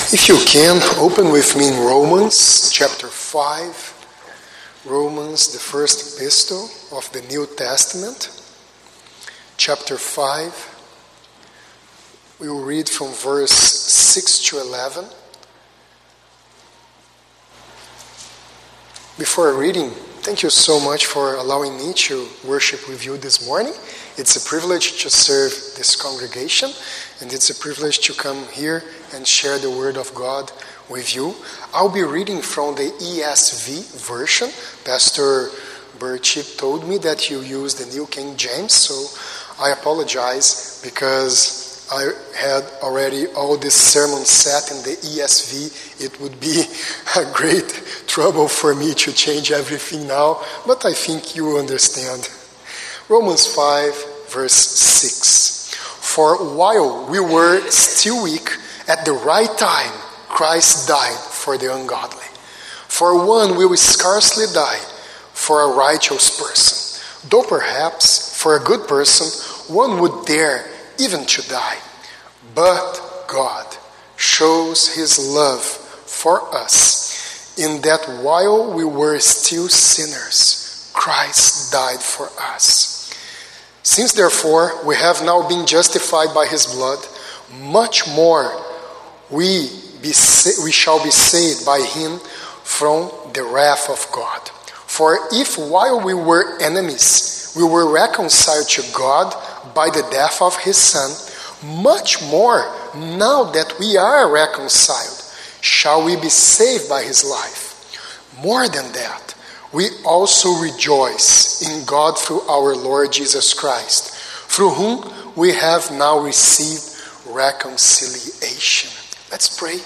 If you can, open with me in Romans chapter 5. Romans, the first epistle of the New Testament. Chapter 5. We will read from verse 6 to 11. Before reading, thank you so much for allowing me to worship with you this morning. It's a privilege to serve this congregation, and it's a privilege to come here and share the Word of God with you. I'll be reading from the ESV version. Pastor Berchip told me that you use the New King James, so I apologize because I had already all this sermon set in the ESV. It would be a great trouble for me to change everything now, but I think you understand. Romans 5, verse 6. For while we were still weak, at the right time, Christ died for the ungodly. For one will scarcely die for a righteous person, though perhaps for a good person one would dare even to die. But God shows his love for us in that while we were still sinners, Christ died for us. Since therefore we have now been justified by his blood, much more we shall be saved by him from the wrath of God. For if while we were enemies, we were reconciled to God by the death of his Son, much more, now that we are reconciled, shall we be saved by his life. More than that, we also rejoice in God through our Lord Jesus Christ, through whom we have now received reconciliation. Let's pray.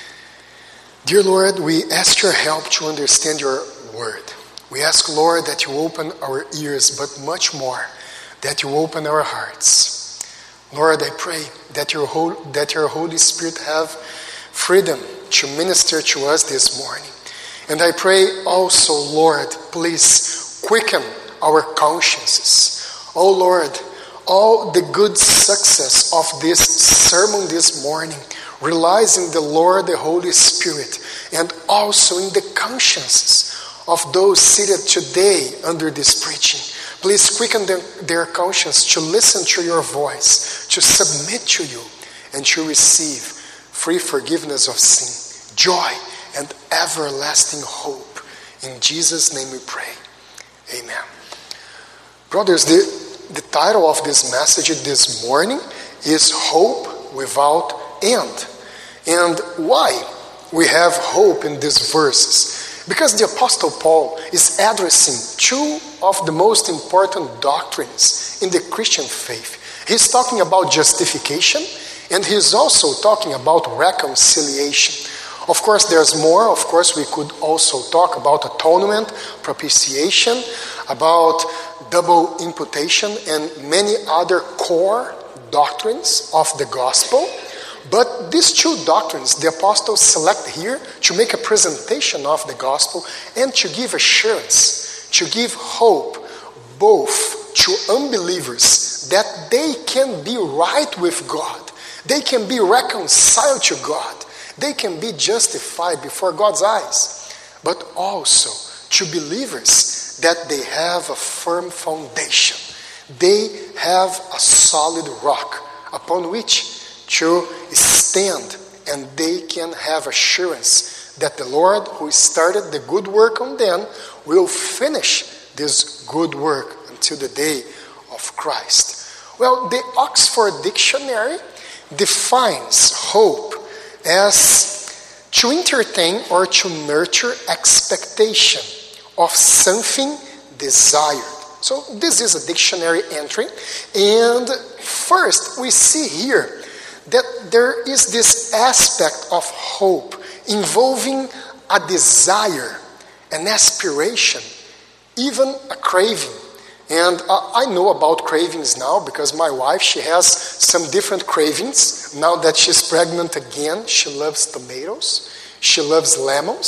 Dear Lord, we ask your help to understand your word. We ask, Lord, that you open our ears, but much more, that you open our hearts. Lord, I pray that your Holy Spirit have freedom to minister to us this morning. And I pray also, Lord, please quicken our consciences. Oh Lord, all the good success of this sermon this morning relies in the Lord, the Holy Spirit, and also in the consciences of those seated today under this preaching. Please quicken their conscience to listen to your voice, to submit to you, and to receive free forgiveness of sin, joy, and everlasting hope. In Jesus' name we pray. Amen. Brothers, the title of this message this morning is Hope Without End. And why we have hope in these verses? Because the Apostle Paul is addressing two of the most important doctrines in the Christian faith. He's talking about justification, and he's also talking about reconciliation. Of course, there's more. Of course, we could also talk about atonement, propitiation, about double imputation, and many other core doctrines of the gospel. But these two doctrines, the apostles select here to make a presentation of the gospel and to give assurance, to give hope, both to unbelievers that they can be right with God, they can be reconciled to God, they can be justified before God's eyes, but also to believers that they have a firm foundation. They have a solid rock upon which to stand, and they can have assurance that the Lord who started the good work on them will finish this good work until the day of Christ. Well, the Oxford Dictionary defines hope as to entertain or to nurture expectation of something desired. So this is a dictionary entry, and first we see here that there is this aspect of hope involving a desire, an aspiration, even a craving. And I know about cravings now because my wife, she has some different cravings. Now that she's pregnant again, she loves tomatoes, she loves lemons,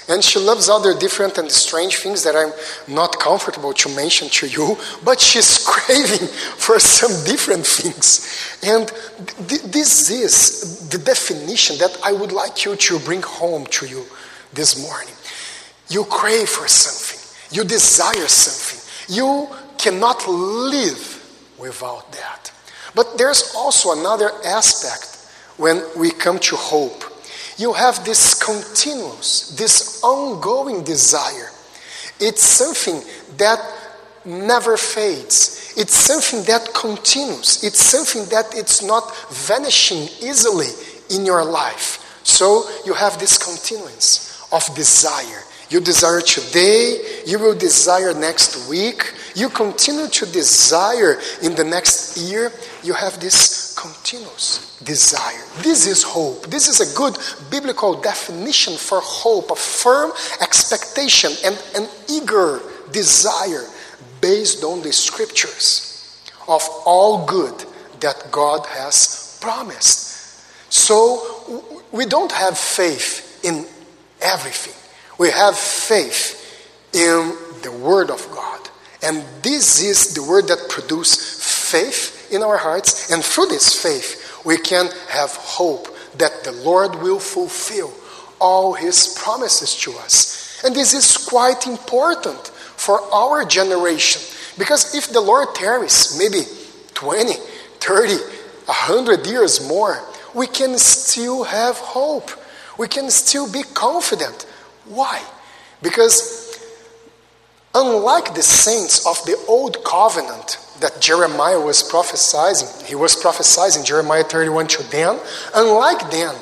And she loves other different and strange things that I'm not comfortable to mention to you, but she's craving for some different things. And this is the definition that I would like you to bring home to you this morning. You crave for something. You desire something. You cannot live without that. But there's also another aspect when we come to hope. You have this continuous, this ongoing desire. It's something that never fades. It's something that continues. It's something that it's not vanishing easily in your life. So you have this continuance of desire. You desire today, you will desire next week, you continue to desire in the next year. You have this continuous desire. This is hope. This is a good biblical definition for hope, a firm expectation and an eager desire based on the scriptures of all good that God has promised. So we don't have faith in everything. We have faith in the Word of God. And this is the Word that produces faith in our hearts. And through this faith, we can have hope that the Lord will fulfill all His promises to us. And this is quite important for our generation. Because if the Lord tarries maybe 20, 30, 100 years more, we can still have hope. We can still be confident. Why? Because unlike the saints of the old covenant that Jeremiah was prophesying, he was prophesying Jeremiah 31 to them, unlike them,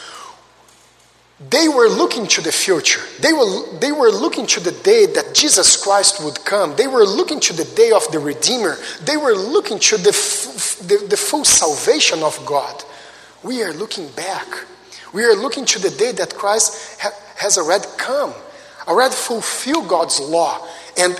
they were looking to the future. They were looking to the day that Jesus Christ would come. They were looking to the day of the Redeemer. They were looking to the full salvation of God. We are looking back. We are looking to the day that Christ has already come, already fulfilled God's law, and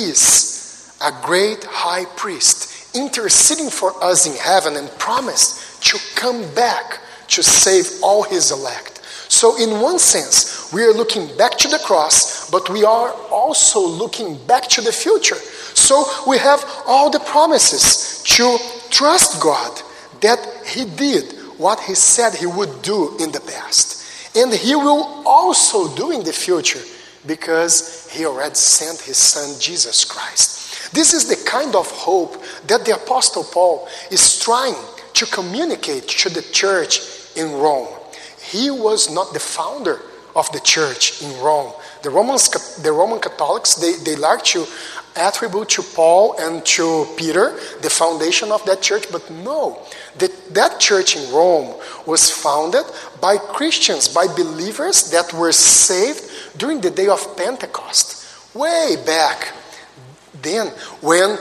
is a great high priest, interceding for us in heaven and promised to come back to save all His elect. So in one sense, we are looking back to the cross, but we are also looking back to the future. So we have all the promises to trust God that He did what He said He would do in the past. And He will also do in the future because He already sent His Son, Jesus Christ. This is the kind of hope that the Apostle Paul is trying to communicate to the church in Rome. He was not the founder of the church in Rome. The Roman Catholics, they like to attribute to Paul and to Peter the foundation of that church, but no. That church in Rome was founded by Christians, by believers that were saved during the day of Pentecost. Way back then, when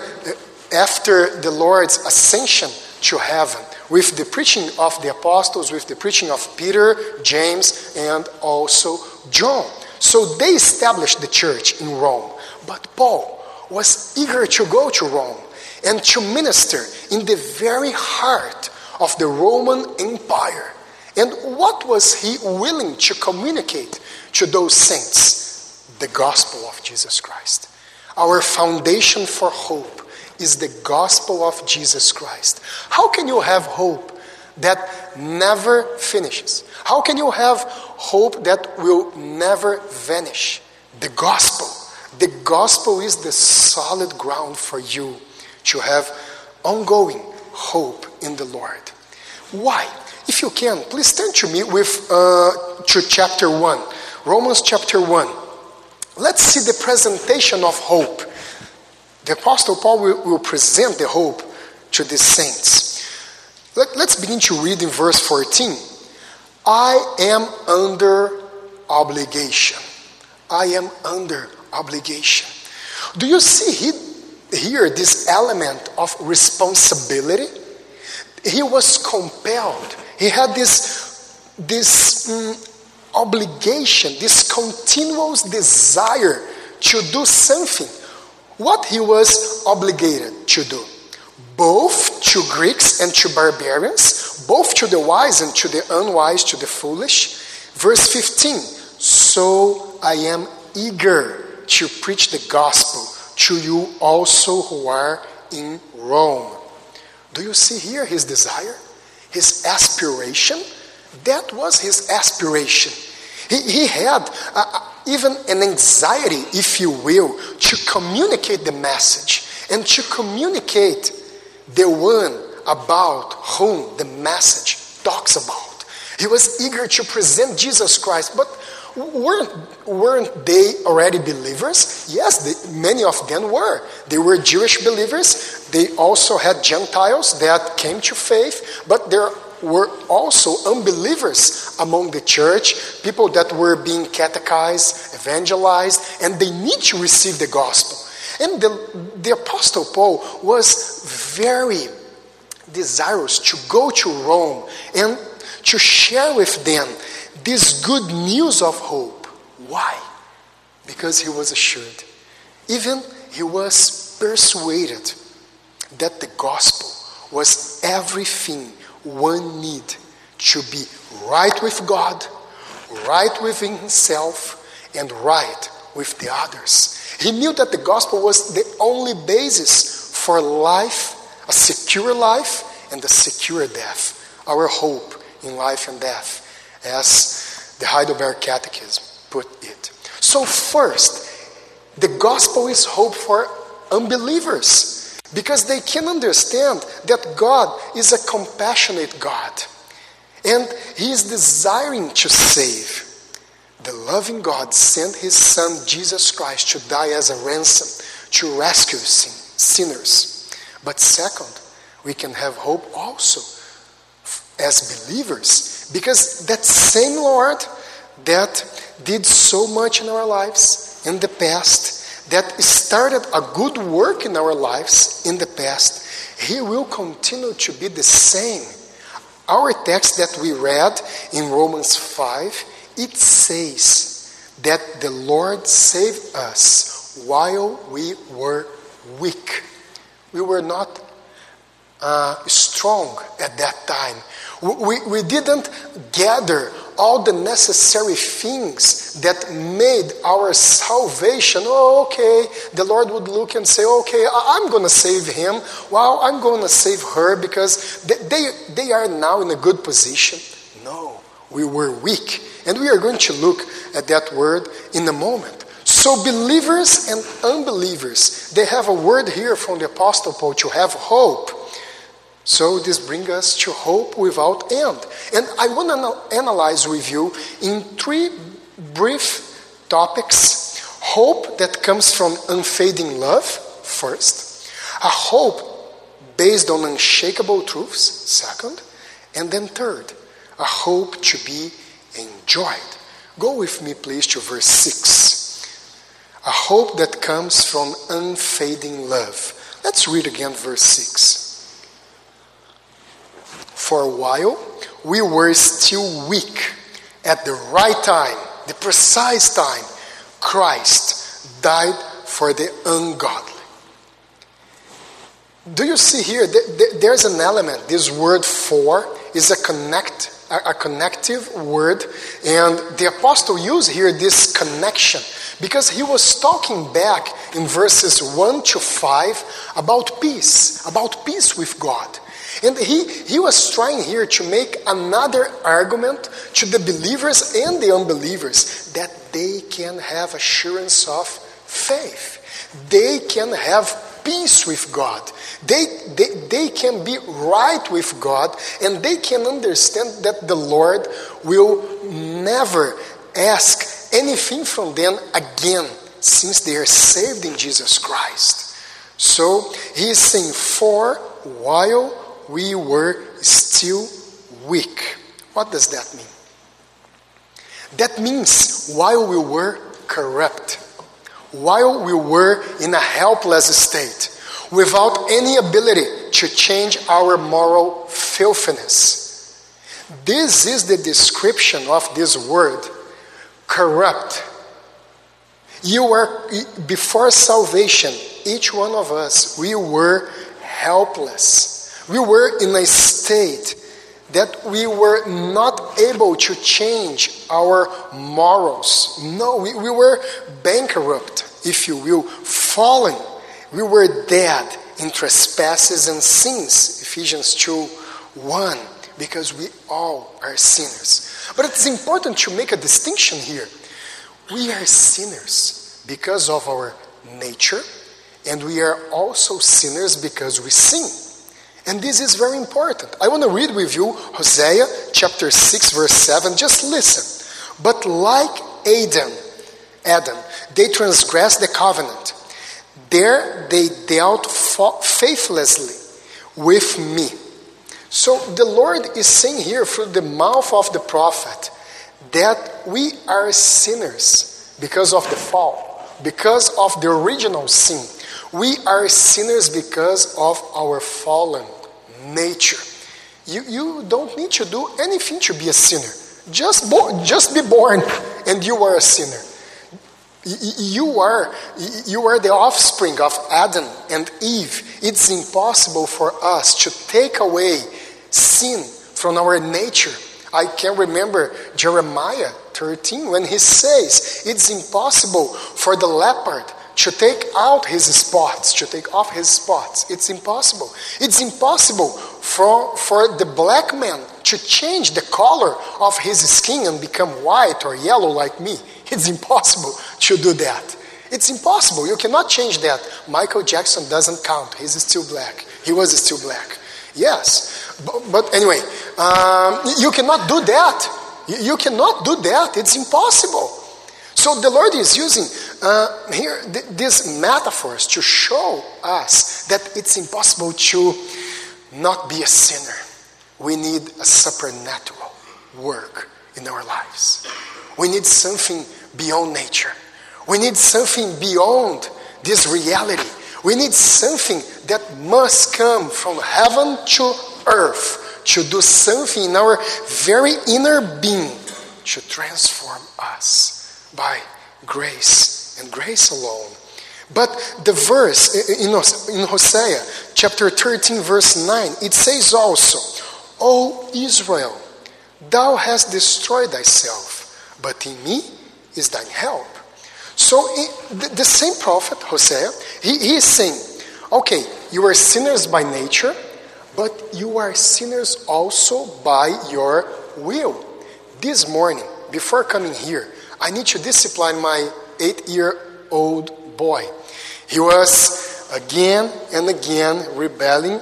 after the Lord's ascension to heaven, with the preaching of the apostles, with the preaching of Peter, James, and also John. So they established the church in Rome. But Paul was eager to go to Rome and to minister in the very heart of the Roman Empire. And what was he willing to communicate to those saints? The gospel of Jesus Christ. Our foundation for hope is the gospel of Jesus Christ. How can you have hope that never finishes? How can you have hope that will never vanish? The gospel. The gospel is the solid ground for you to have ongoing hope in the Lord. Why? If you can, please turn to me with to chapter 1. Romans chapter 1. Let's see the presentation of hope. The Apostle Paul will present the hope to the saints. Let's begin to read in verse 14. I am under obligation. I am under obligation. Do you see here this element of responsibility? He was compelled. He had this obligation, this continuous desire to do something. What he was obligated to do, both to Greeks and to barbarians, both to the wise and to the unwise, to the foolish. Verse 15, so I am eager to preach the gospel to you also who are in Rome. Do you see here his desire? His aspiration? That was his aspiration. He had even an anxiety, if you will, to communicate the message and to communicate the one about whom the message talks about. He was eager to present Jesus Christ, but weren't they already believers? Yes, many of them were. They were Jewish believers. They also had Gentiles that came to faith, but there were also unbelievers among the church, people that were being catechized, evangelized, and they need to receive the gospel. And the Apostle Paul was very desirous to go to Rome and to share with them this good news of hope. Why? Because he was assured. Even he was persuaded that the gospel was everything one need to be right with God, right within himself, and right with the others. He knew that the gospel was the only basis for life, a secure life, and a secure death. Our hope in life and death, as the Heidelberg Catechism put it. So first, the gospel is hope for unbelievers, because they can understand that God is a compassionate God, and he is desiring to save. The loving God sent his Son, Jesus Christ, to die as a ransom, to rescue sinners. But second, we can have hope also as believers, because that same Lord that did so much in our lives in the past, that started a good work in our lives in the past, he will continue to be the same. Our text that we read in Romans 5, it says that the Lord saved us while we were weak. We were not strong at that time. We didn't gather all the necessary things that made our salvation. Oh, okay, the Lord would look and say, okay, I'm going to save him. Well, I'm going to save her because they are now in a good position. No, we were weak. And we are going to look at that word in a moment. So believers and unbelievers, they have a word here from the Apostle Paul to have hope. So this brings us to hope without end. And I want to analyze with you in 3 brief topics. Hope that comes from unfading love, first. A hope based on unshakable truths, second. And then third, a hope to be enjoyed. Go with me, please, to verse 6. A hope that comes from unfading love. Let's read again verse 6. For a while, we were still weak. At the right time, the precise time, Christ died for the ungodly. Do you see here, there's an element, this word for is a connective word, and the apostle used here this connection because he was talking back in verses 1 to 5 about peace with God. And he was trying here to make another argument to the believers and the unbelievers that they can have assurance of faith. They can have peace with God. They can be right with God, and they can understand that the Lord will never ask anything from them again since they are saved in Jesus Christ. So he is saying, for while we were still weak. What does that mean? That means while we were corrupt, while we were in a helpless state, without any ability to change our moral filthiness. This is the description of this word, corrupt. You were, before salvation, each one of us, we were helpless. We were in a state that we were not able to change our morals. No, we were bankrupt, if you will, fallen. We were dead in trespasses and sins, Ephesians 2:1, because we all are sinners. But it's important to make a distinction here. We are sinners because of our nature, and we are also sinners because we sin. And this is very important. I want to read with you Hosea chapter 6 verse 7. Just listen. But like Adam, they transgressed the covenant. There they dealt faithlessly with me. So the Lord is saying here through the mouth of the prophet that we are sinners because of the fall, because of the original sin. We are sinners because of our fallen nature. You don't need to do anything to be a sinner. Just be born and you are a sinner. You are the offspring of Adam and Eve. It's impossible for us to take away sin from our nature. I can remember Jeremiah 13 when he says it's impossible for the leopard to take off his spots. It's impossible. It's impossible for the black man to change the color of his skin and become white or yellow like me. It's impossible to do that. It's impossible. You cannot change that. Michael Jackson doesn't count. He's still black. He was still black. Yes. But anyway, you cannot do that. You cannot do that. It's impossible. So the Lord is using here these metaphors to show us that it's impossible to not be a sinner. We need a supernatural work in our lives. We need something beyond nature. We need something beyond this reality. We need something that must come from heaven to earth to do something in our very inner being to transform us by grace and grace alone. But the verse in Hosea chapter 13 verse 9, it says also, O Israel, thou hast destroyed thyself, but in me is thine help. So the same prophet, Hosea, he is saying, okay, you are sinners by nature, but you are sinners also by your will. This morning, before coming here, I need to discipline my 8-year-old boy. He was again and again rebelling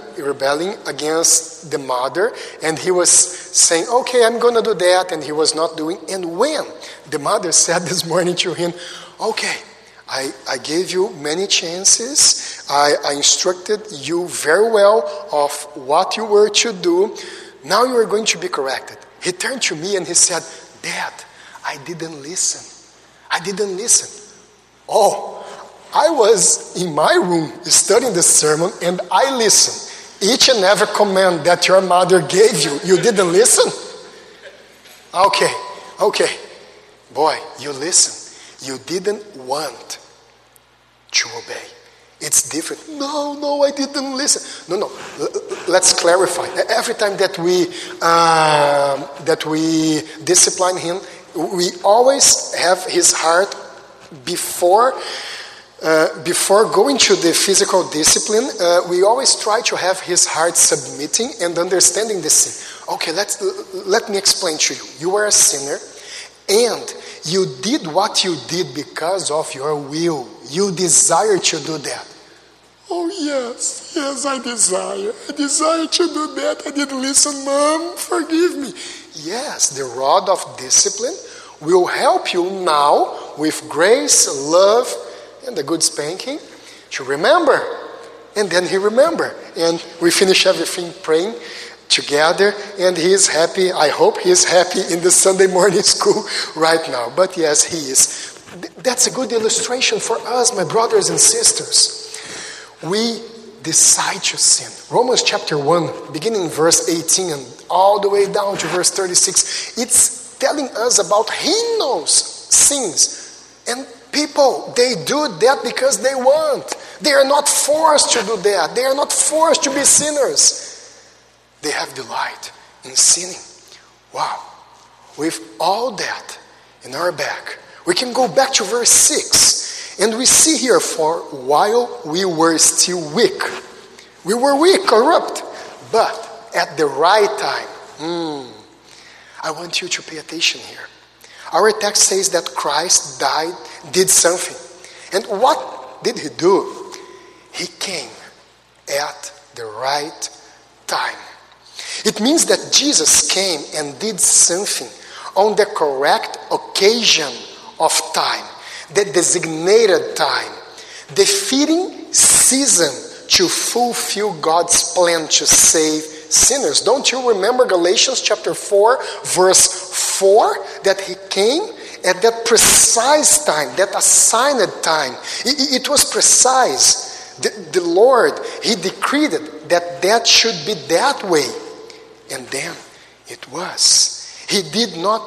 against the mother, and he was saying, okay, I'm going to do that, and he was not doing. And when the mother said this morning to him, okay, I gave you many chances, I instructed you very well of what you were to do, now you are going to be corrected. He turned to me and he said, Dad, I didn't listen. Oh, I was in my room studying the sermon and I listened. Each and every command that your mother gave you, you didn't listen? Okay. Boy, you listen. You didn't want to obey. It's different. No, I didn't listen. No. Let's clarify. Every time that we discipline him, we always have his heart before going to the physical discipline. We always try to have his heart submitting and understanding the sin. Okay, let me explain to you. You are a sinner, and you did what you did because of your will. You desire to do that. Oh, yes, I desire. I desire to do that. I didn't listen, Mom. Forgive me. Yes, the rod of discipline will help you now with grace, love, and a good spanking to remember. And then he remembered. And we finish everything praying together, and he is happy. I hope he is happy in the Sunday morning school right now. But yes, he is. That's a good illustration for us, my brothers and sisters. We decide to sin. Romans chapter 1, beginning verse 18 and all the way down to verse 36, it's telling us about heinous sins. And people, they do that because they want. They are not forced to do that. They are not forced to be sinners. They have delight in sinning. Wow. with all that in our back, we can go back to verse 6. And we see here, for while we were still weak, we were weak, corrupt, but at the right time, I want you to pay attention here. Our text says that Christ did something. And what did he do? He came at the right time. It means that Jesus came and did something on the correct occasion of time, the designated time, the fitting season to fulfill God's plan to save sinners. Don't you remember Galatians chapter 4, verse 4, that he came at that precise time, that assigned time? It was precise. The Lord, he decreed it that should be that way. And then it was. He did not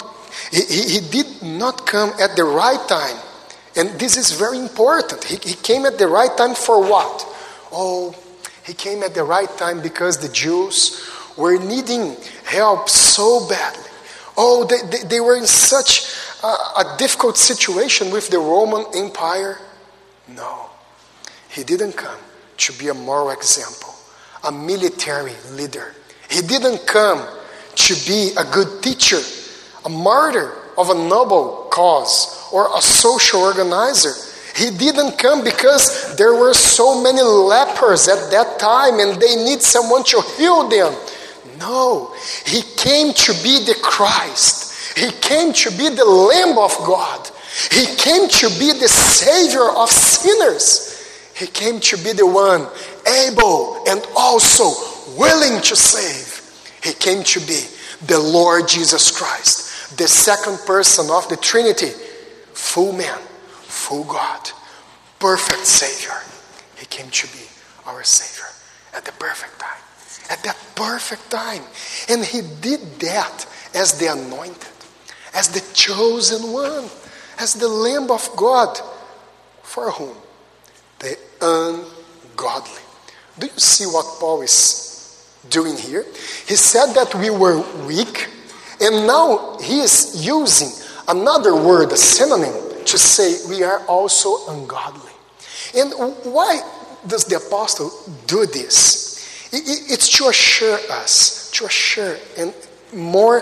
come at the right time. And this is very important. He came at the right time for what? Oh, he came at the right time because the Jews were needing help so badly. Oh, they were in such a difficult situation with the Roman Empire. No, he didn't come to be a moral example, a military leader. He didn't come to be a good teacher, a martyr of a noble cause, or a social organizer. He didn't come because there were so many lepers at that time and they need someone to heal them. No, he came to be the Christ. He came to be the Lamb of God. He came to be the Savior of sinners. He came to be the one able and also willing to save. He came to be the Lord Jesus Christ, the second person of the Trinity, full man, full God, perfect Savior. He came to be our Savior at the perfect time. At that perfect time. And he did that as the anointed, as the chosen one, as the Lamb of God. For whom? The ungodly. Do you see what Paul is doing here? He said that we were weak, and now he is using another word, a synonym, to say we are also ungodly. And why does the apostle do this? It's to assure us, and more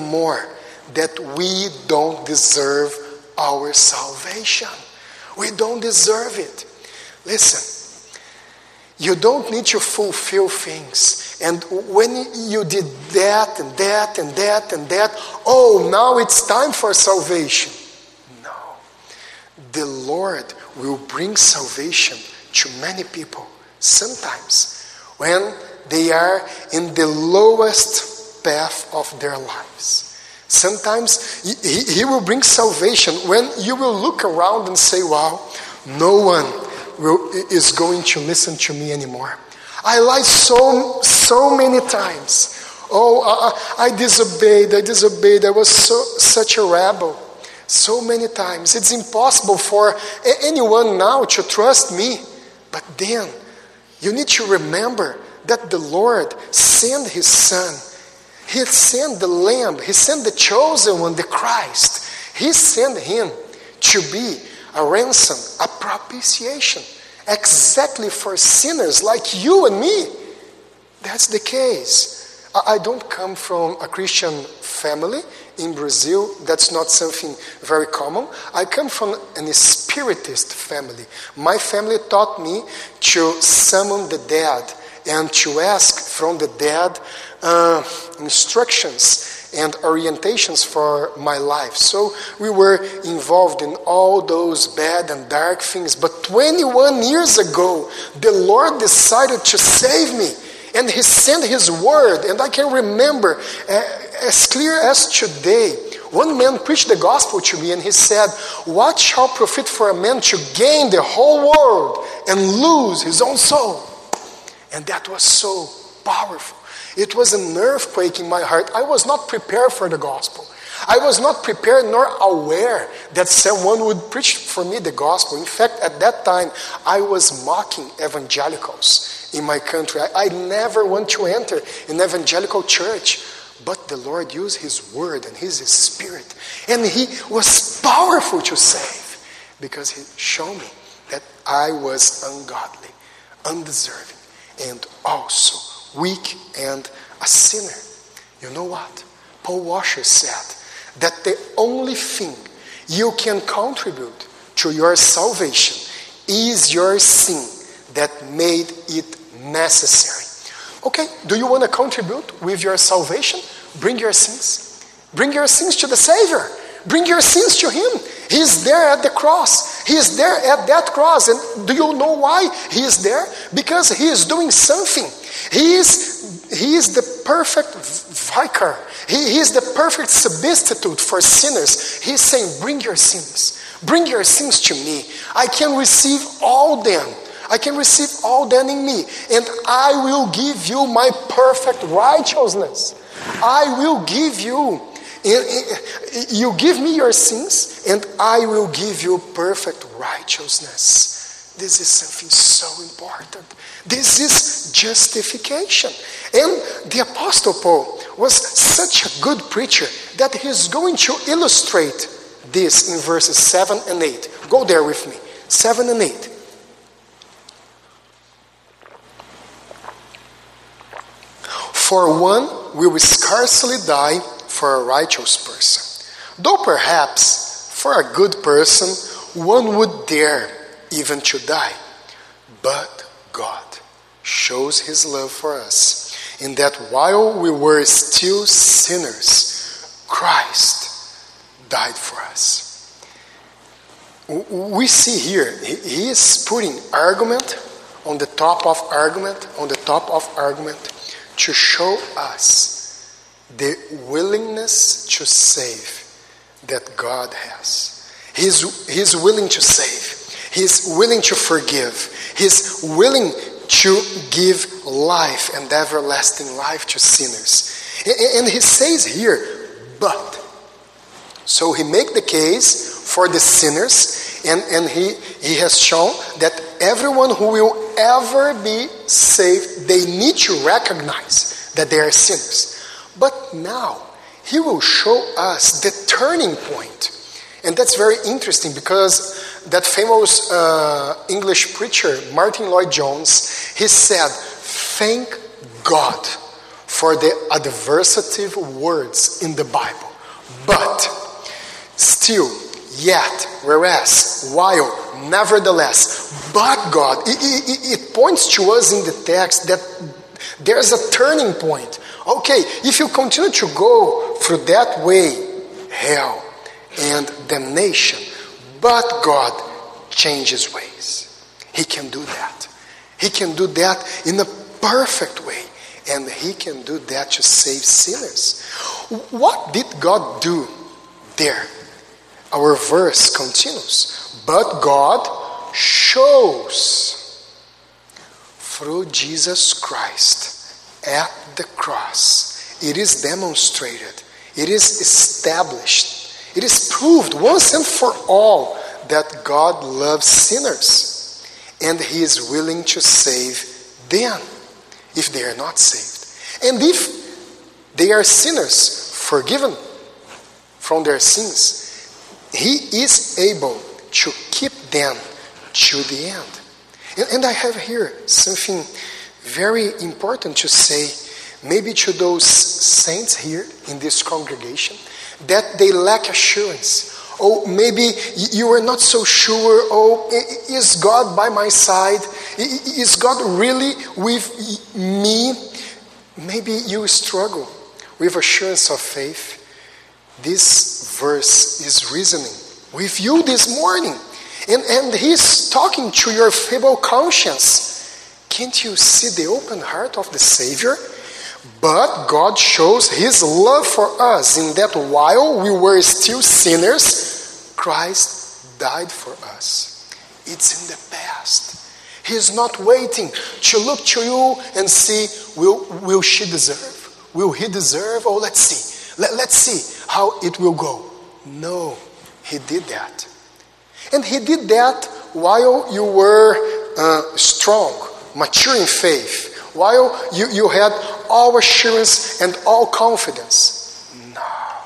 that we don't deserve our salvation. We don't deserve it. Listen, you don't need to fulfill things. And when you did that and that and that and that, oh, now it's time for salvation. No. The Lord will bring salvation to many people sometimes when they are in the lowest path of their lives. Sometimes he will bring salvation when you will look around and say, wow, no one is going to listen to me anymore. I lied so many times. Oh, I disobeyed. I was such a rebel. So many times. It's impossible for anyone now to trust me. But then, you need to remember that the Lord sent his Son. He sent the Lamb. He sent the chosen one, the Christ. He sent him to be a ransom, a propitiation, exactly for sinners like you and me. That's the case. I don't come from a Christian family in Brazil. That's not something very common. I come from an Spiritist family. My family taught me to summon the dead and to ask from the dead instructions and orientations for my life. So we were involved in all those bad and dark things. But 21 years ago, the Lord decided to save me. And he sent his word. And I can remember as clear as today, one man preached the gospel to me and he said, what shall profit for a man to gain the whole world and lose his own soul? And that was so powerful. It was an earthquake in my heart. I was not prepared for the gospel. I was not prepared nor aware that someone would preach for me the gospel. In fact, at that time, I was mocking evangelicals in my country. I never want to enter an evangelical church. But the Lord used His Word and His Spirit. And He was powerful to save. Because He showed me that I was ungodly, undeserving, and also weak and a sinner. You know what? Paul Washer said that the only thing you can contribute to your salvation is your sin that made it necessary. Okay, do you want to contribute with your salvation? Bring your sins. Bring your sins to the Savior. Bring your sins to Him. He is there at the cross. He is there at that cross. And do you know why He is there? Because He is doing something. He is the perfect vicar. He is the perfect substitute for sinners. He is saying, bring your sins. Bring your sins to me. I can receive all them. I can receive all them in me. And I will give you my perfect righteousness. I will give you. You give me your sins, and I will give you perfect righteousness. This is something so important. This is justification. And the Apostle Paul was such a good preacher that he's going to illustrate this in verses 7 and 8. Go there with me. 7 and 8. For one will scarcely die for a righteous person, though perhaps for a good person one would dare even to die. But God shows His love for us, in that while we were still sinners, Christ died for us. We see here, he is putting argument on the top of argument, on the top of argument, to show us the willingness to save that God has. He's willing to save. He's willing to forgive. He's willing to give life and everlasting life to sinners. And he says here, but. So he make the case for the sinners, and he has shown that everyone who will ever be saved, they need to recognize that they are sinners. But now, he will show us the turning point. And that's very interesting, because that famous English preacher, Martin Lloyd-Jones, he said, thank God for the adversative words in the Bible. But, still, yet, whereas, while, nevertheless, but God, it points to us in the text that there's a turning point. Okay, if you continue to go through that way, hell and damnation, but God changes ways. He can do that. He can do that in a perfect way, and He can do that to save sinners. What did God do there? Our verse continues. But God shows through Jesus Christ at the cross. It is demonstrated. It is established. It is proved once and for all that God loves sinners, and He is willing to save them if they are not saved. And if they are sinners, forgiven from their sins, He is able to keep them to the end. And I have here something very important to say, maybe to those saints here in this congregation, that they lack assurance. Oh, maybe you are not so sure. Oh, is God by my side? Is God really with me? Maybe you struggle with assurance of faith. This verse is reasoning with you this morning. And He's talking to your feeble conscience. Can't you see the open heart of the Savior? But God shows His love for us in that while we were still sinners, Christ died for us. It's in the past. He is not waiting to look to you and see, will she deserve? Will he deserve? Oh, let's see. Let's see how it will go. No, He did that. And He did that while you were strong, mature in faith, while you had all assurance and all confidence. No.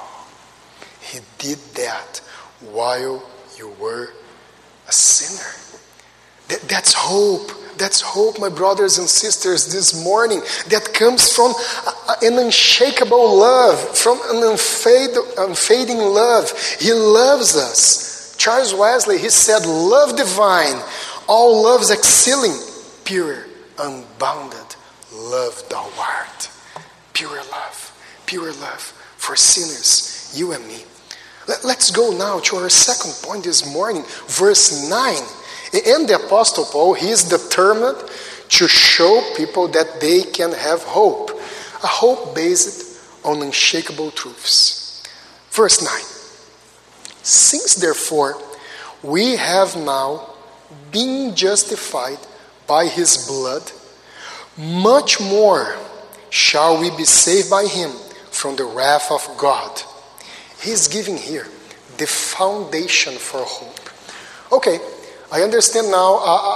He did that while you were a sinner. That's hope. That's hope, my brothers and sisters, this morning. That comes from an unshakable love, from an unfading love. He loves us. Charles Wesley, he said, love divine, all loves excelling, pure, unbounded love thou art. Pure love for sinners, you and me. Let's go now to our second point this morning, verse 9. And the Apostle Paul, he is determined to show people that they can have hope. A hope based on unshakable truths. Verse 9. Since therefore we have now been justified by his blood, much more shall we be saved by him from the wrath of God. He's giving here the foundation for hope. Okay, I understand now.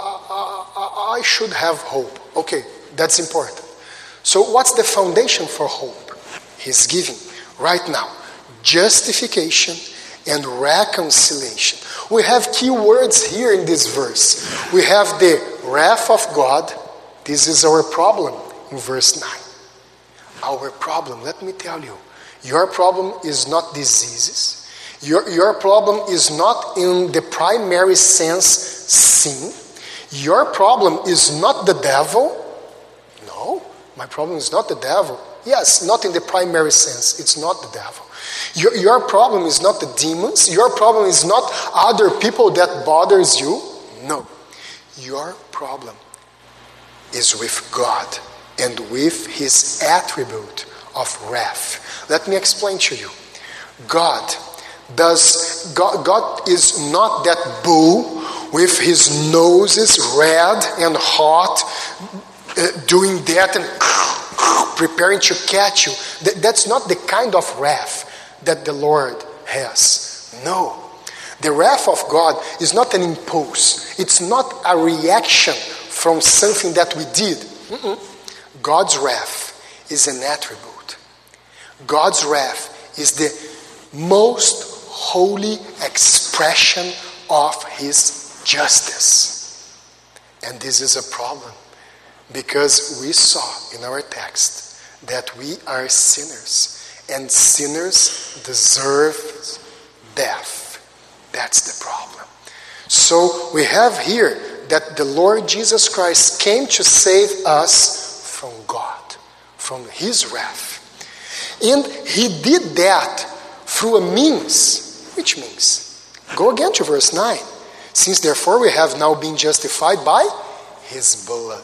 I should have hope. Okay, that's important. So what's the foundation for hope? He's giving right now justification and reconciliation. We have key words here in this verse. We have the wrath of God. This is our problem in verse 9. Our problem, let me tell you, your problem is not diseases. Your problem is not in the primary sense sin. Your problem is not the devil. No, my problem is not the devil. Yes, not in the primary sense. It's not the devil. Your problem is not the demons. Your problem is not other people that bothers you. No, your problem is with God and with his attribute of wrath. Let me explain to you. God is not that bull with his noses red and hot, doing that and preparing to catch you. That's not the kind of wrath that the Lord has. No. The wrath of God is not an impulse. It's not a reaction from something that we did. God's wrath is an attribute. God's wrath is the most holy expression of his justice. And this is a problem because we saw in our text that we are sinners and sinners deserve death. That's the problem. So we have here that the Lord Jesus Christ came to save us from God, from his wrath. And he did that through a means. Which means? Go again to verse 9. Since therefore we have now been justified by his blood.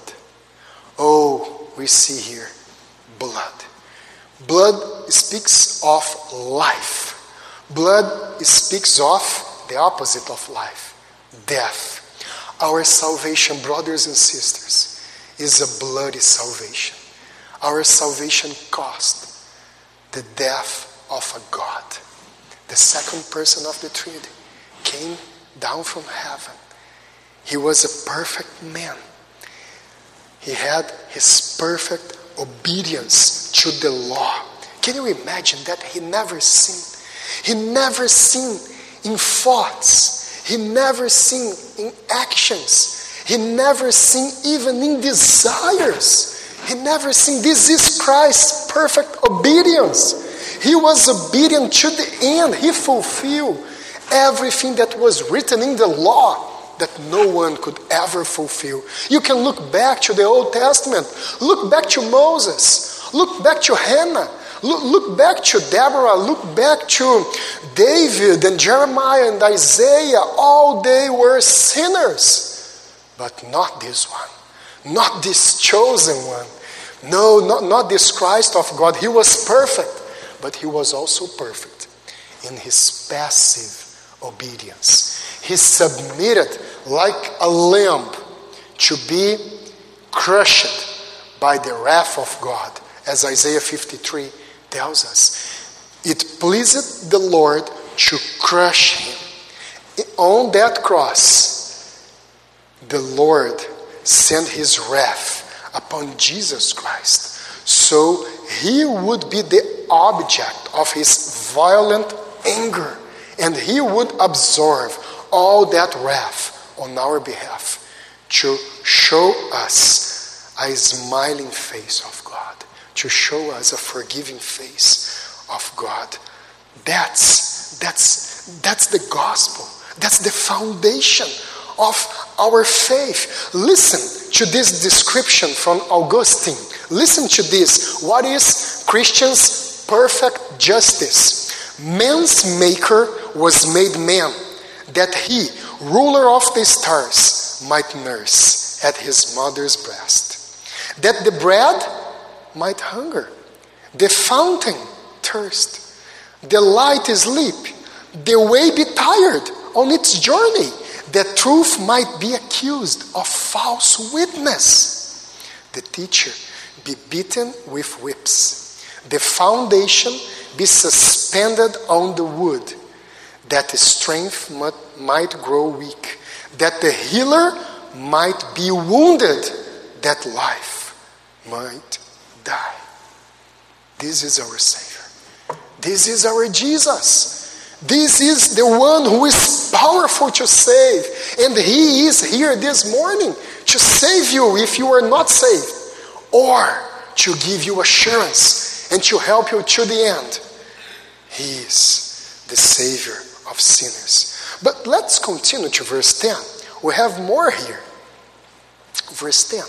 Oh, we see here blood. Blood speaks of life. Blood speaks of the opposite of life, death. Our salvation, brothers and sisters, is a bloody salvation. Our salvation cost the death of a God. The second person of the Trinity came down from heaven. He was a perfect man. He had his perfect obedience to the law. Can you imagine that he never sinned? He never sinned in thoughts. He never sinned in actions. He never sinned even in desires. He never sinned. This is Christ's perfect obedience. He was obedient to the end. He fulfilled everything that was written in the law that no one could ever fulfill. You can look back to the Old Testament. Look back to Moses. Look back to Hannah. Look back to Deborah. Look back to David and Jeremiah and Isaiah. All they were sinners. But not this one. Not this chosen one. No, not this Christ of God. He was perfect. But he was also perfect in his passive obedience. He submitted like a lamb to be crushed by the wrath of God, as Isaiah 53 tells us. It pleased the Lord to crush him. On that cross, the Lord sent his wrath upon Jesus Christ, so he would be the object of his violent anger, and he would absorb all that wrath on our behalf to show us a smiling face of God, to show us a forgiving face of God. That's the gospel. That's the foundation of our faith. Listen to this description from Augustine. Listen to this. What is Christian's perfect justice? Man's maker was made man, that he, ruler of the stars, might nurse at his mother's breast, that the bread might hunger, the fountain thirst, the light sleep, the way be tired on its journey, that truth might be accused of false witness, the teacher be beaten with whips, the foundation be suspended on the wood, that the strength might grow weak, that the healer might be wounded, that life might die. This is our Savior. This is our Jesus. This is the one who is powerful to save. And he is here this morning to save you if you are not saved, or to give you assurance and to help you to the end. He is the Savior of sinners. But let's continue to verse 10. We have more here. Verse 10.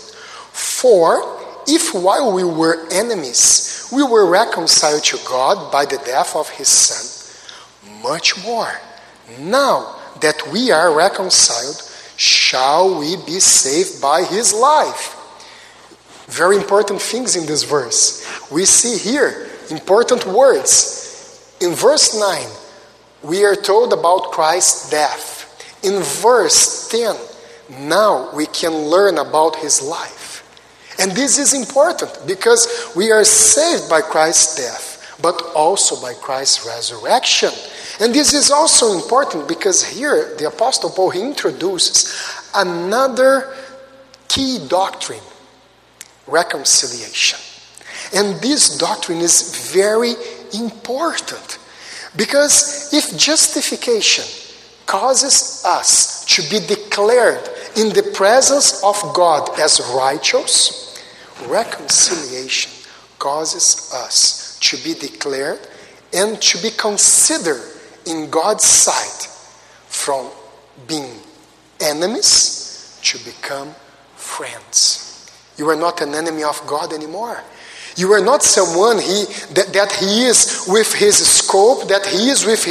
For if while we were enemies, we were reconciled to God by the death of his Son, much more, now that we are reconciled, shall we be saved by his life. Very important things in this verse. We see here important words. In verse 9, we are told about Christ's death. In verse 10, now we can learn about his life. And this is important because we are saved by Christ's death, but also by Christ's resurrection. And this is also important because here the Apostle Paul, he introduces another key doctrine, reconciliation. And this doctrine is very important because if justification causes us to be declared in the presence of God as righteous, reconciliation causes us to be declared and to be considered in God's sight from being enemies to become friends. You are not an enemy of God anymore. You are not someone that he is with his scope, that he is with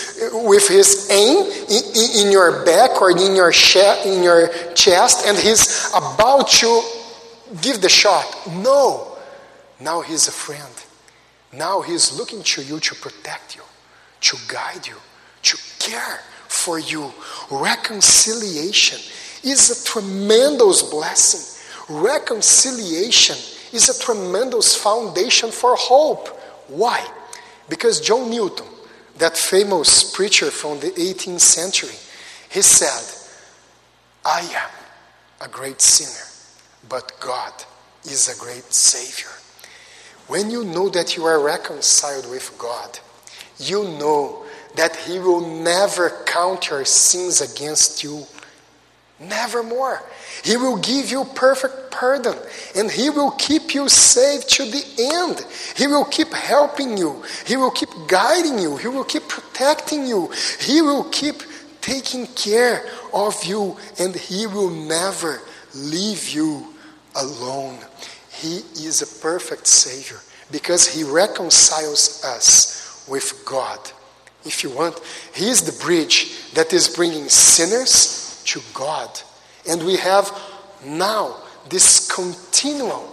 his aim in your back or in your chest, and he's about to give the shot. No. Now he's a friend. Now he's looking to you to protect you, to guide you, to care for you. Reconciliation is a tremendous blessing. Reconciliation is a tremendous foundation for hope. Why? Because John Newton, that famous preacher from the 18th century, he said, I am a great sinner, but God is a great Savior. When you know that you are reconciled with God, you know that he will never count your sins against you. Nevermore. He will give you perfect pardon, and he will keep you safe to the end. He will keep helping you. He will keep guiding you. He will keep protecting you. He will keep taking care of you, and he will never leave you alone. He is a perfect Savior because he reconciles us with God. If you want, he is the bridge that is bringing sinners to God. And we have now this continual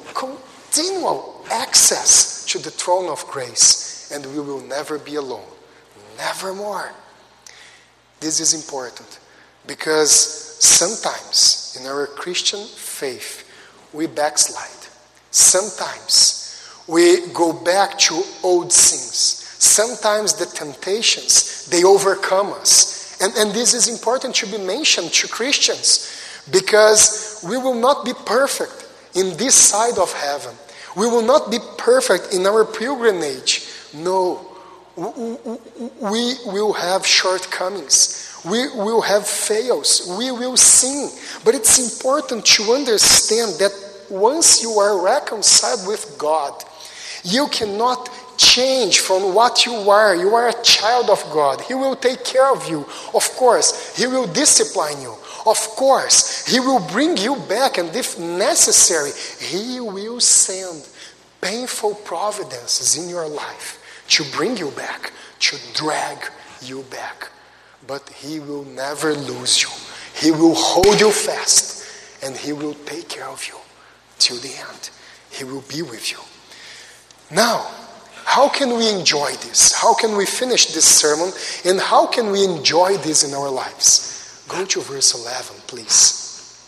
access to the throne of grace. And we will never be alone. Never more. This is important because sometimes in our Christian faith, we backslide. Sometimes we go back to old sins. Sometimes the temptations, they overcome us. And this is important to be mentioned to Christians because we will not be perfect in this side of heaven. We will not be perfect in our pilgrimage. No. We will have shortcomings. We will have fails. We will sin. But it's important to understand that once you are reconciled with God, you cannot change from what you are. You are a child of God. He will take care of you. Of course, He will discipline you. Of course, He will bring you back, and if necessary, He will send painful providences in your life to bring you back, to drag you back. But He will never lose you. He will hold you fast, and He will take care of you till the end. He will be with you. Now, how can we enjoy this? How can we finish this sermon? And how can we enjoy this in our lives? Go to verse 11, please.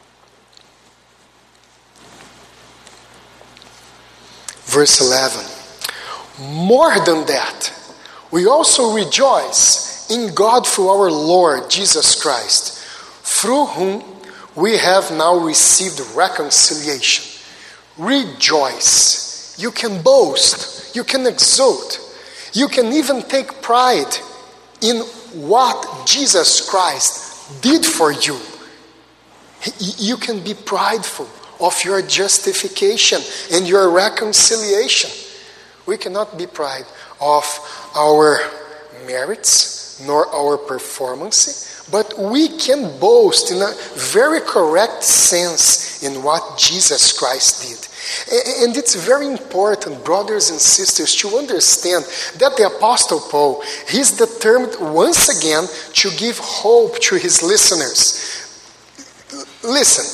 Verse 11. More than that, we also rejoice in God through our Lord Jesus Christ, through whom we have now received reconciliation. Rejoice. You can boast. You can exult. You can even take pride in what Jesus Christ did for you. You can be prideful of your justification and your reconciliation. We cannot be proud of our merits nor our performance, but we can boast in a very correct sense in what Jesus Christ did. And it's very important, brothers and sisters, to understand that the Apostle Paul, he's determined once again to give hope to his listeners. Listen,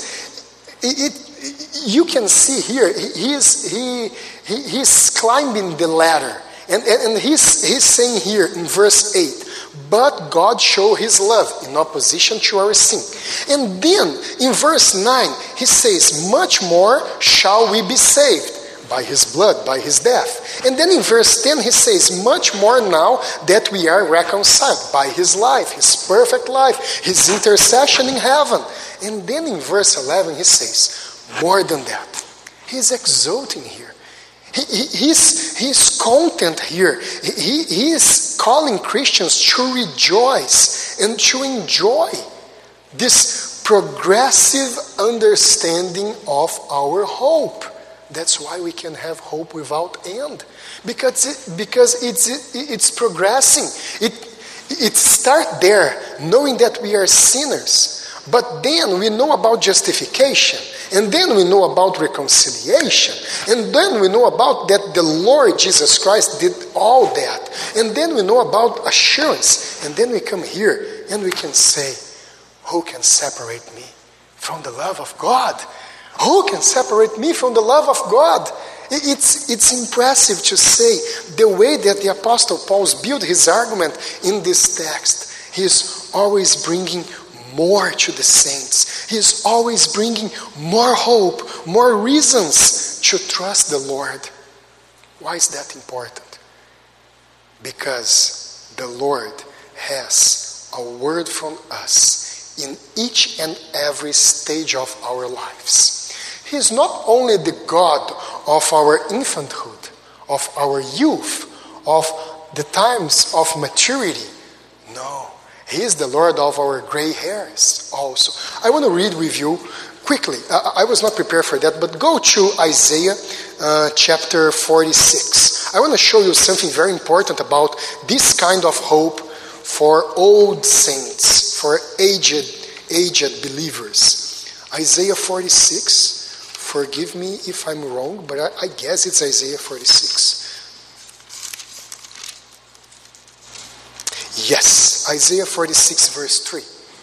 you can see here, he's climbing the ladder. And he's saying here in verse 8, but God showed His love in opposition to our sin. And then in verse 9, he says, much more shall we be saved by His blood, by His death. And then in verse 10, he says, much more now that we are reconciled by His life, His perfect life, His intercession in heaven. And then in verse 11, he says, more than that. He's exulting here. He's content here. He is calling Christians to rejoice and to enjoy this progressive understanding of our hope. That's why we can have hope without end. Because it's progressing. It starts there, knowing that we are sinners. But then we know about justification. And then we know about reconciliation. And then we know about that the Lord Jesus Christ did all that. And then we know about assurance. And then we come here and we can say, who can separate me from the love of God? Who can separate me from the love of God? It's impressive to say the way that the Apostle Paul built his argument in this text. He's always bringing more to the saints. He's always bringing more hope, more reasons to trust the Lord. Why is that important? Because the Lord has a word from us in each and every stage of our lives. He is not only the God of our infanthood, of our youth, of the times of maturity. No. He is the Lord of our gray hairs also. I want to read with you quickly. I was not prepared for that, but go to Isaiah chapter 46. I want to show you something very important about this kind of hope for old saints, for aged believers. Isaiah 46. Forgive me if I'm wrong, but I guess it's Isaiah 46. Yes, Isaiah 46 verse 3.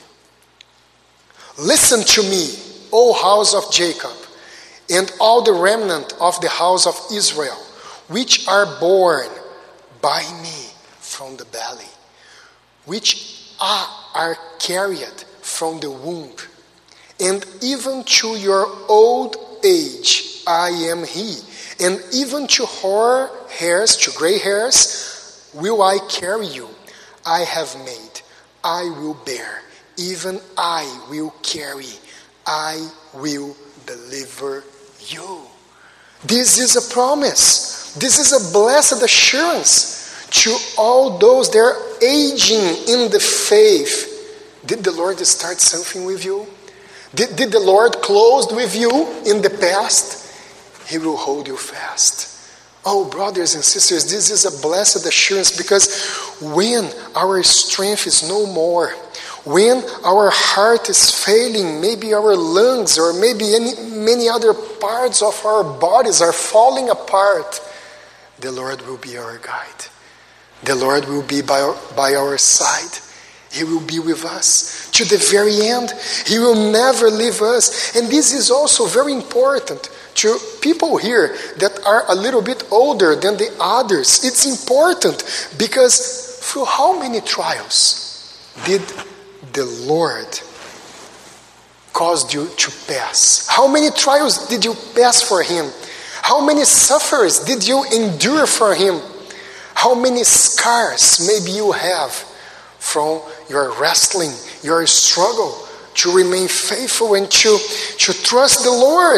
Listen to me, O house of Jacob, and all the remnant of the house of Israel, which are born by me from the belly, which are carried from the womb, and even to your old age I am He, and even to hoar hairs, to gray hairs, will I carry you. I have made, I will bear, even I will carry, I will deliver you. This is a promise. This is a blessed assurance to all those that are aging in the faith. Did the Lord start something with you? Did the Lord close with you in the past? He will hold you fast. Oh, brothers and sisters, this is a blessed assurance, because when our strength is no more, when our heart is failing, maybe our lungs or maybe many other parts of our bodies are falling apart, the Lord will be our guide. The Lord will be by our side. He will be with us to the very end. He will never leave us. And this is also very important to people here that are a little bit older than the others. It's important because through how many trials did the Lord cause you to pass? How many trials did you pass for Him? How many sufferings did you endure for Him? How many scars maybe you have from your wrestling, your struggle to remain faithful and to trust the Lord?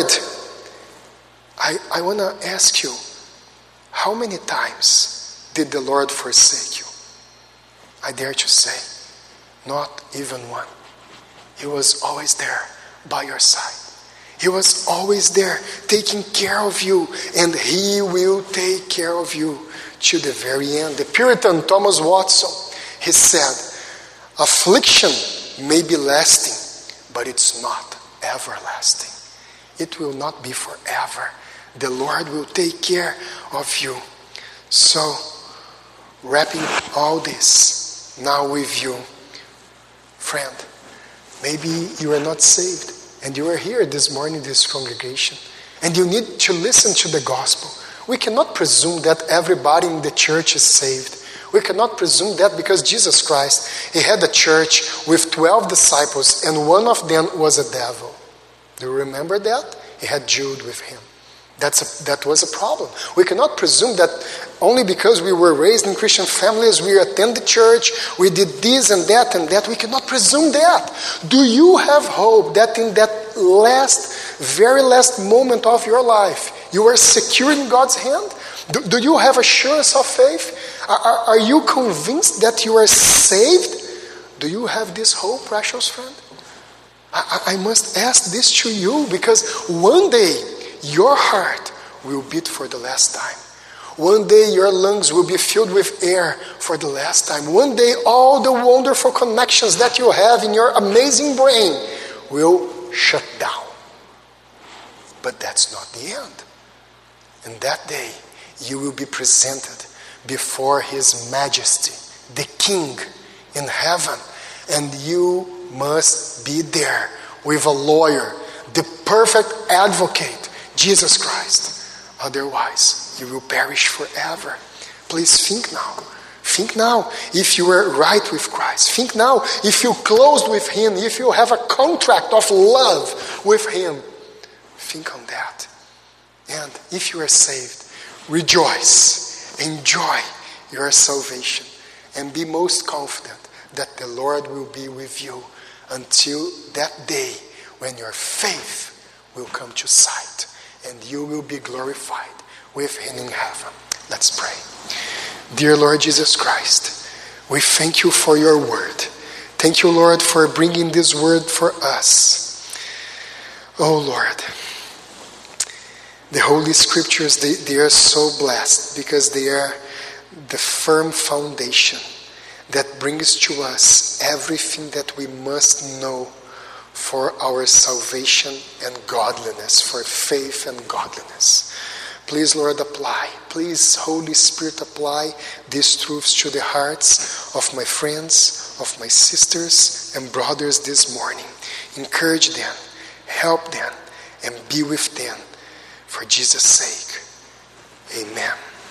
I want to ask you, how many times did the Lord forsake you? I dare to say, not even one. He was always there by your side. He was always there taking care of you, and He will take care of you to the very end. The Puritan Thomas Watson, he said, affliction may be lasting, but it's not everlasting. It will not be forever. The Lord will take care of you. So, wrapping all this now with you, friend, maybe you are not saved and you are here this morning in this congregation and you need to listen to the gospel. We cannot presume that everybody in the church is saved. We cannot presume that because Jesus Christ, He had a church with 12 disciples and one of them was a devil. Do you remember that? He had Jude with him. That was a problem. We cannot presume that only because we were raised in Christian families, we attend the church, we did this and that and that. We cannot presume that. Do you have hope that in that very last moment of your life, you are secure in God's hand? Do you have assurance of faith? Are you convinced that you are saved? Do you have this hope, precious friend? I must ask this to you, because one day your heart will beat for the last time. One day your lungs will be filled with air for the last time. One day all the wonderful connections that you have in your amazing brain will shut down. But that's not the end. And that day you will be presented before His Majesty, the King in heaven. And you must be there with a lawyer, the perfect advocate, Jesus Christ. Otherwise, you will perish forever. Please think now. Think now if you were right with Christ. Think now if you closed with Him, if you have a contract of love with Him. Think on that. And if you are saved, rejoice, enjoy your salvation, and be most confident that the Lord will be with you until that day when your faith will come to sight and you will be glorified with Him in heaven. Let's pray. Dear Lord Jesus Christ, we thank You for Your word. Thank You, Lord, for bringing this word for us. Oh Lord, the Holy Scriptures, they are so blessed because they are the firm foundation that brings to us everything that we must know for our salvation and godliness, for faith and godliness. Please, Lord, apply. Please, Holy Spirit, apply these truths to the hearts of my friends, of my sisters and brothers this morning. Encourage them, help them, and be with them for Jesus' sake. Amen.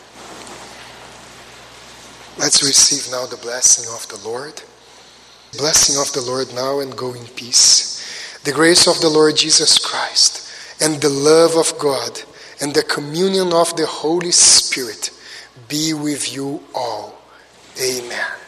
Let's receive now the blessing of the Lord. Blessing of the Lord now, and go in peace. The grace of the Lord Jesus Christ and the love of God and the communion of the Holy Spirit be with you all. Amen.